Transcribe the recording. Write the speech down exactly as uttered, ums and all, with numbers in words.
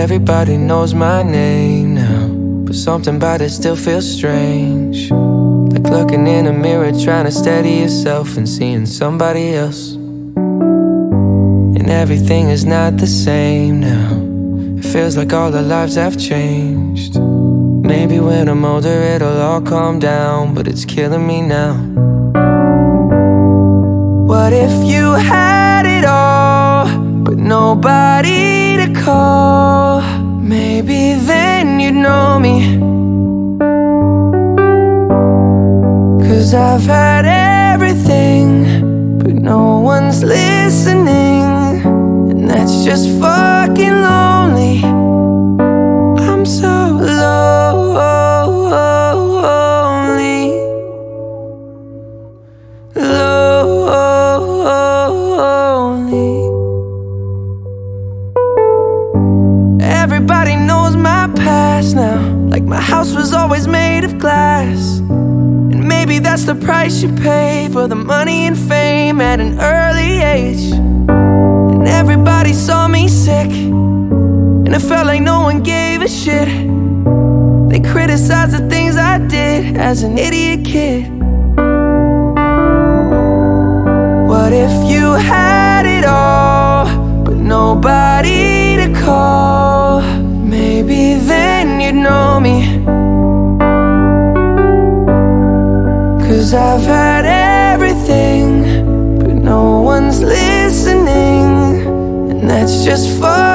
Everybody knows my name now, but something about it still feels strange. Like looking in a mirror, trying to steady yourself and seeing somebody else. And everything is not the same now. It feels like all our lives have changed. Maybe when I'm older it'll all calm down, but it's killing me now. What if you had it all, but nobody to call? Maybe then you'd know me. 'Cause I've had everything, but no one's listening, and that's just fucking lonely. I'm so lonely, lonely. Everybody knows my past now, like my house was always made of glass. And maybe that's the price you pay for the money and fame at an early age. And everybody saw me sick, and it felt like no one gave a shit. They criticized the things I did as an idiot kid. What if you had it all, but nobody to call? Maybe then you'd know me. 'Cause I've had everything, but no one's listening, and that's just fun.